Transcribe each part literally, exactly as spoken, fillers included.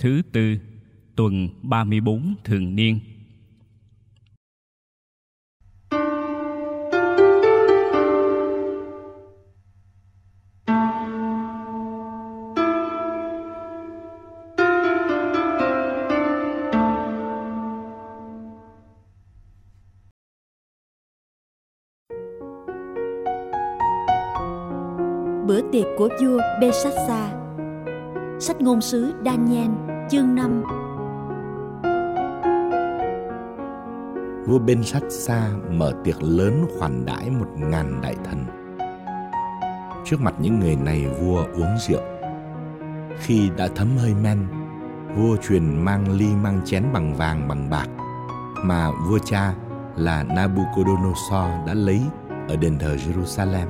Thứ tư, tuần ba mươi bốn thường niên. Bữa tiệc của vua Belshazzar. Sách ngôn sứ Daniel chương năm. Vua Belshazzar mở tiệc lớn khoản đãi một ngàn đại thần. Trước mặt những người này vua uống rượu. Khi đã thấm hơi men, vua truyền mang ly mang chén bằng vàng bằng bạc mà vua cha là Nabucodonosor đã lấy ở đền thờ Jerusalem.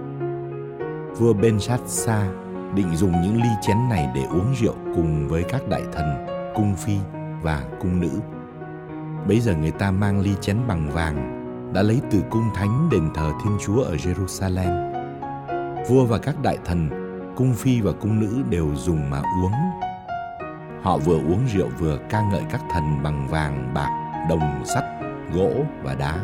Vua Belshazzar định dùng những ly chén này để uống rượu cùng với các đại thần, cung phi và cung nữ. Bấy giờ người ta mang ly chén bằng vàng đã lấy từ cung thánh đền thờ Thiên Chúa ở Jerusalem. Vua và các đại thần, cung phi và cung nữ đều dùng mà uống. Họ vừa uống rượu vừa ca ngợi các thần bằng vàng, bạc, đồng, sắt, gỗ và đá.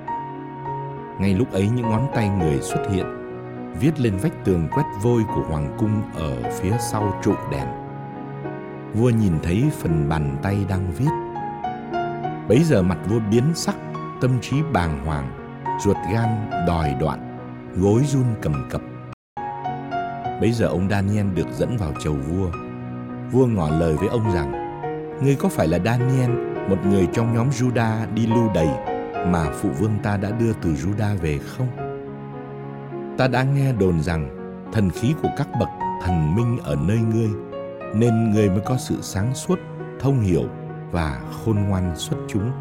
Ngay lúc ấy những ngón tay người xuất hiện, viết lên vách tường quét vôi của hoàng cung ở phía sau trụ đèn. Vua nhìn thấy phần bàn tay đang viết. Bấy giờ mặt vua biến sắc, tâm trí bàng hoàng, ruột gan đòi đoạn, gối run cầm cập. Bấy giờ ông Daniel được dẫn vào chầu vua. Vua ngỏ lời với ông rằng: Ngươi có phải là Daniel, một người trong nhóm Juda đi lưu đày mà phụ vương ta đã đưa từ Juda về không? Ta đã nghe đồn rằng thần khí của các bậc thần minh ở nơi ngươi, nên ngươi mới có sự sáng suốt, thông hiểu và khôn ngoan xuất chúng.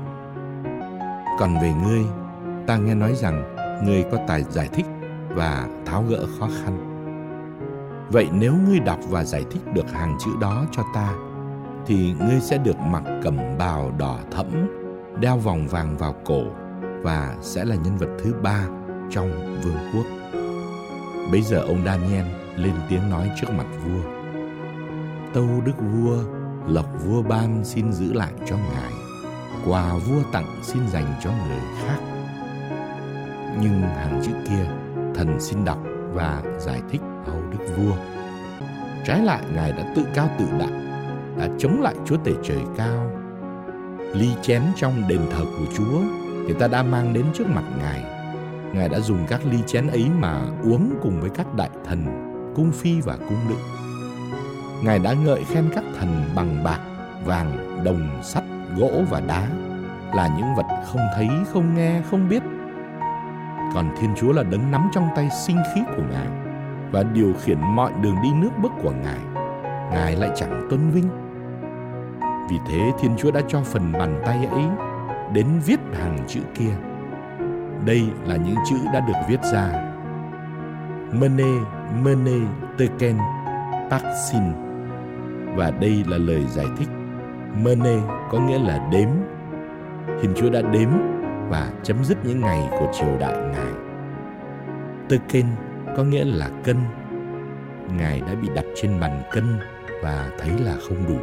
Còn về ngươi, ta nghe nói rằng ngươi có tài giải thích và tháo gỡ khó khăn. Vậy nếu ngươi đọc và giải thích được hàng chữ đó cho ta, thì ngươi sẽ được mặc cẩm bào đỏ thẫm, đeo vòng vàng vào cổ và sẽ là nhân vật thứ ba trong vương quốc. Bấy giờ ông Daniel lên tiếng nói trước mặt vua: Tâu đức vua, lộc vua ban xin giữ lại cho ngài, quà vua tặng xin dành cho người khác. Nhưng hàng chữ kia thần xin đọc và giải thích hầu đức vua. Trái lại ngài đã tự cao tự đại, đã chống lại Chúa Tể trời cao. Ly chén trong đền thờ của Chúa người ta đã mang đến trước mặt ngài. Ngài đã dùng các ly chén ấy mà uống cùng với các đại thần, cung phi và cung nữ. Ngài đã ngợi khen các thần bằng bạc, vàng, đồng, sắt, gỗ và đá, là những vật không thấy, không nghe, không biết. Còn Thiên Chúa là đấng nắm trong tay sinh khí của Ngài và điều khiển mọi đường đi nước bước của Ngài. Ngài lại chẳng tôn vinh. Vì thế Thiên Chúa đã cho phần bàn tay ấy đến viết hàng chữ kia. Đây là những chữ đã được viết ra: Mene, Mene, Tekel, Parsin. Và đây là lời giải thích. Mene có nghĩa là đếm. Thiên Chúa đã đếm và chấm dứt những ngày của triều đại Ngài. Tekel có nghĩa là cân. Ngài đã bị đặt trên bàn cân và thấy là không đủ.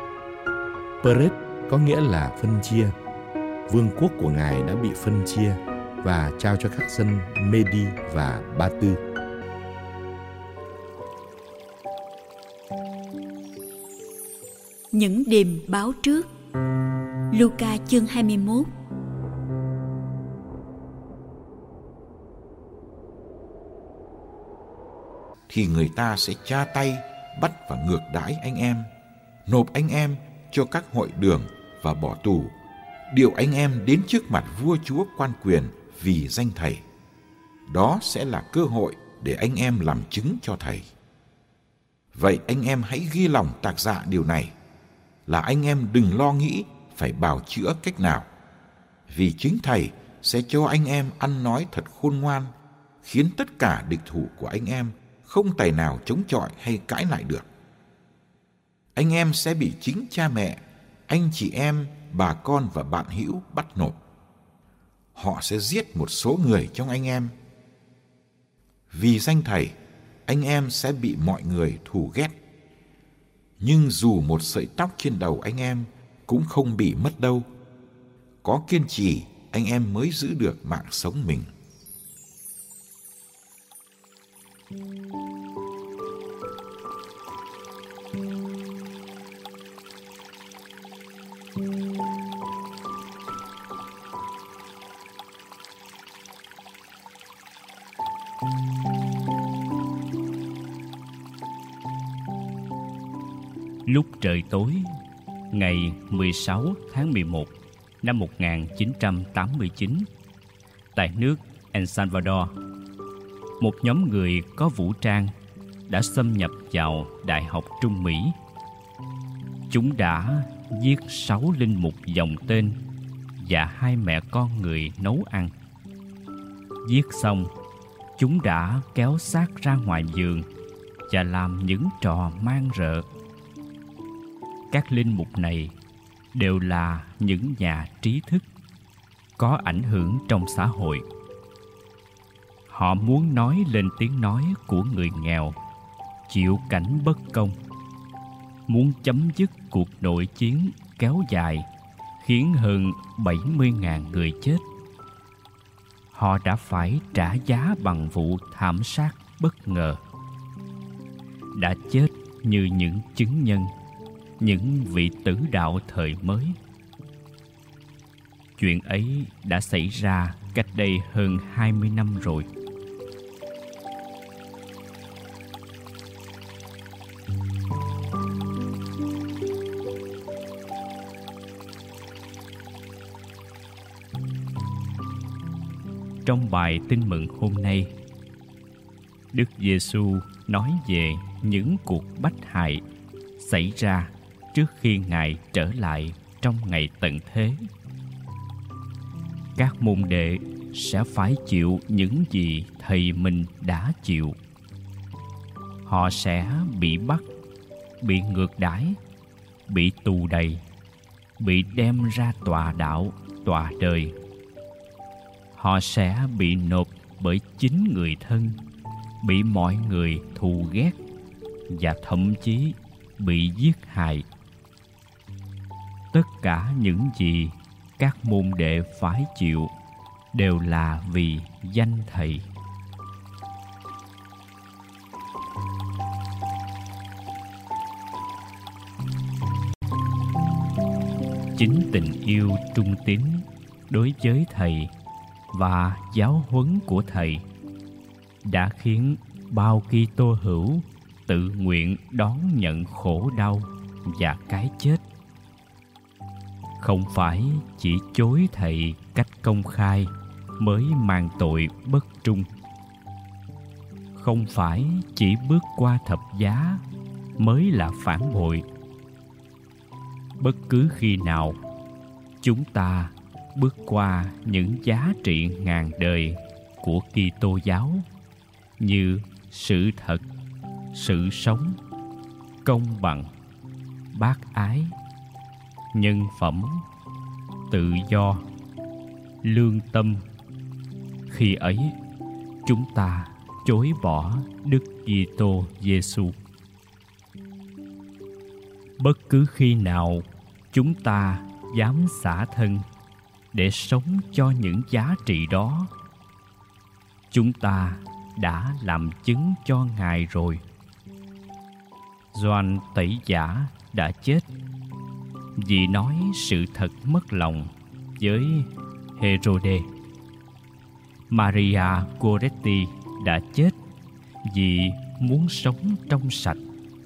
Peret có nghĩa là phân chia. Vương quốc của Ngài đã bị phân chia và trao cho các dân Medi và Ba Tư. Những điềm báo trước. Luca chương hai mươi mốt. Thì người ta sẽ tra tay, bắt và ngược đãi anh em, nộp anh em cho các hội đường và bỏ tù, điều anh em đến trước mặt vua chúa quan quyền vì danh thầy. Đó sẽ là cơ hội để anh em làm chứng cho thầy. Vậy anh em hãy ghi lòng tạc dạ điều này, là anh em đừng lo nghĩ phải bào chữa cách nào, vì chính thầy sẽ cho anh em ăn nói thật khôn ngoan, khiến tất cả địch thủ của anh em không tài nào chống chọi hay cãi lại được. Anh em sẽ bị chính cha mẹ, anh chị em, bà con và bạn hữu bắt nộp. Họ sẽ giết một số người trong anh em. Vì danh thầy, anh em sẽ bị mọi người thù ghét. Nhưng dù một sợi tóc trên đầu anh em cũng không bị mất đâu. Có kiên trì, anh em mới giữ được mạng sống mình. Lúc trời tối, ngày mười sáu tháng mười một năm một nghìn chín trăm tám mươi chín, tại nước El Salvador, một nhóm người có vũ trang đã xâm nhập vào Đại học Trung Mỹ. Chúng đã giết sáu linh mục dòng tên và hai mẹ con người nấu ăn. Giết xong, chúng đã kéo xác ra ngoài vườn và làm những trò man rợ. Các linh mục này đều là những nhà trí thức, có ảnh hưởng trong xã hội. Họ muốn nói lên tiếng nói của người nghèo, chịu cảnh bất công, muốn chấm dứt cuộc nội chiến kéo dài khiến hơn bảy mươi nghìn người chết. Họ đã phải trả giá bằng vụ thảm sát bất ngờ. Đã chết như những chứng nhân, những vị tử đạo thời mới. Chuyện ấy đã xảy ra cách đây hơn hai mươi năm rồi. Trong bài tin mừng hôm nay, Đức Giêsu nói về những cuộc bách hại xảy ra trước khi Ngài trở lại trong ngày tận thế. Các môn đệ sẽ phải chịu những gì thầy mình đã chịu. Họ sẽ bị bắt, bị ngược đãi, bị tù đày, bị đem ra tòa đạo, tòa đời. Họ sẽ bị nộp bởi chính người thân, bị mọi người thù ghét và thậm chí bị giết hại. Tất cả những gì các môn đệ phải chịu đều là vì danh Thầy. Chính tình yêu trung tín đối với Thầy và giáo huấn của Thầy đã khiến bao Kitô hữu tự nguyện đón nhận khổ đau và cái chết. Không phải chỉ chối Thầy cách công khai mới mang tội bất trung. Không phải chỉ bước qua thập giá mới là phản bội. Bất cứ khi nào chúng ta bước qua những giá trị ngàn đời của Kitô giáo như sự thật, sự sống, công bằng, bác ái, nhân phẩm, tự do, lương tâm, khi ấy chúng ta chối bỏ Đức Kitô Giêsu. Bất cứ khi nào chúng ta dám xả thân để sống cho những giá trị đó, chúng ta đã làm chứng cho Ngài rồi. Gioan Tẩy Giả đã chết vì nói sự thật mất lòng với Herode. Maria Goretti đã chết vì muốn sống trong sạch.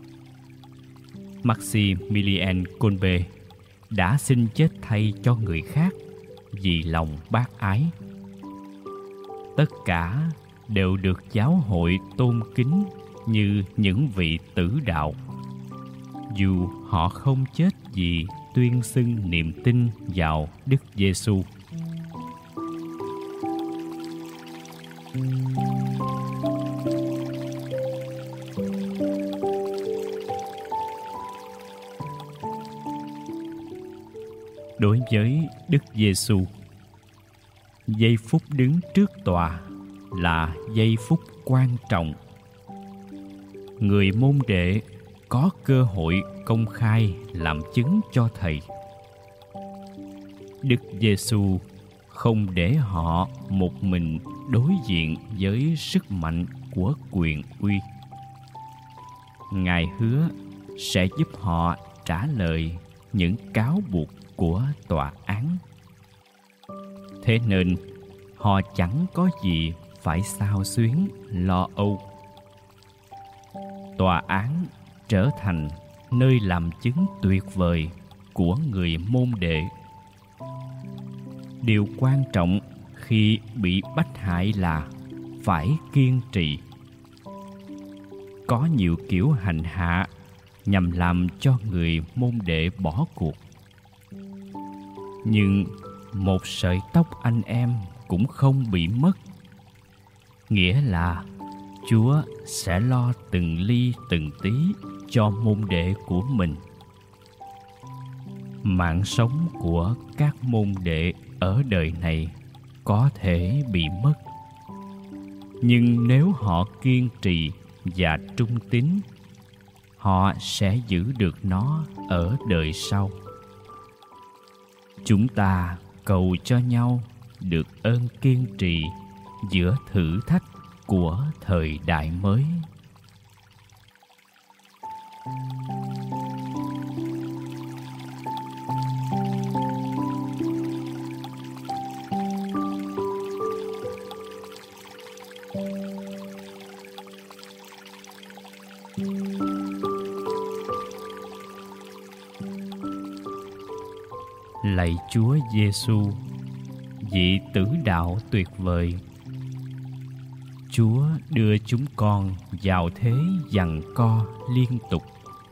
Maximilien Kolbe đã xin chết thay cho người khác vì lòng bác ái. Tất cả đều được giáo hội tôn kính như những vị tử đạo, dù họ không chết vì tuyên xưng niềm tin vào Đức Giêsu. Đối với Đức Giêsu, giây phút đứng trước tòa là giây phút quan trọng. Người môn đệ có cơ hội công khai làm chứng cho Thầy. Đức Giêsu không để họ một mình đối diện với sức mạnh của quyền uy. Ngài hứa sẽ giúp họ trả lời những cáo buộc của tòa án. Thế nên họ chẳng có gì phải xao xuyến lo âu. Tòa án trở thành nơi làm chứng tuyệt vời của người môn đệ. Điều quan trọng khi bị bách hại là phải kiên trì. Có nhiều kiểu hành hạ nhằm làm cho người môn đệ bỏ cuộc. Nhưng một sợi tóc anh em cũng không bị mất. Nghĩa là Chúa sẽ lo từng ly từng tí cho môn đệ của mình. Mạng sống của các môn đệ ở đời này có thể bị mất, nhưng nếu họ kiên trì và trung tín, họ sẽ giữ được nó ở đời sau. Chúng ta cầu cho nhau được ơn kiên trì giữa thử thách của thời đại mới. Lạy Chúa Giêsu, vị tử đạo tuyệt vời, Chúa đưa chúng con vào thế giằng co liên tục.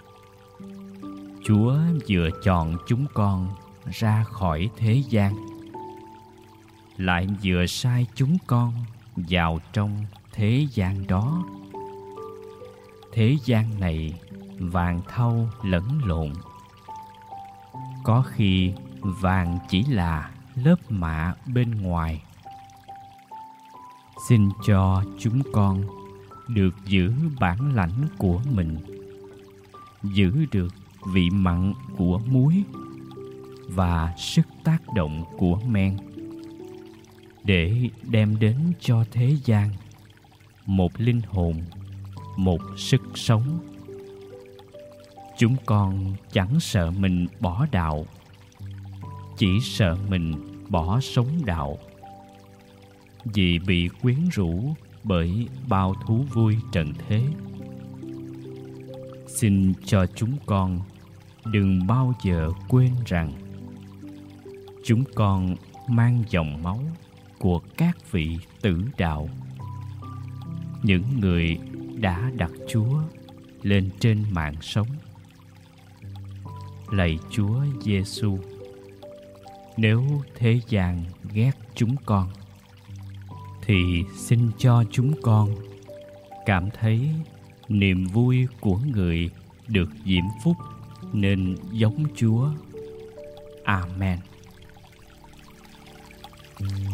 Chúa vừa chọn chúng con ra khỏi thế gian, lại vừa sai chúng con vào trong thế gian đó. Thế gian này vàng thau lẫn lộn. Có khi vàng chỉ là lớp mạ bên ngoài. Xin cho chúng con được giữ bản lãnh của mình, giữ được vị mặn của muối và sức tác động của men, để đem đến cho thế gian một linh hồn, một sức sống. Chúng con chẳng sợ mình bỏ đạo, chỉ sợ mình bỏ sống đạo, vì bị quyến rũ bởi bao thú vui trần thế. Xin cho chúng con đừng bao giờ quên rằng chúng con mang dòng máu của các vị tử đạo, những người đã đặt Chúa lên trên mạng sống. Lạy Chúa Giêsu, nếu thế gian ghét chúng con, thì xin cho chúng con cảm thấy niềm vui của người được diễm phúc nên giống Chúa. Amen.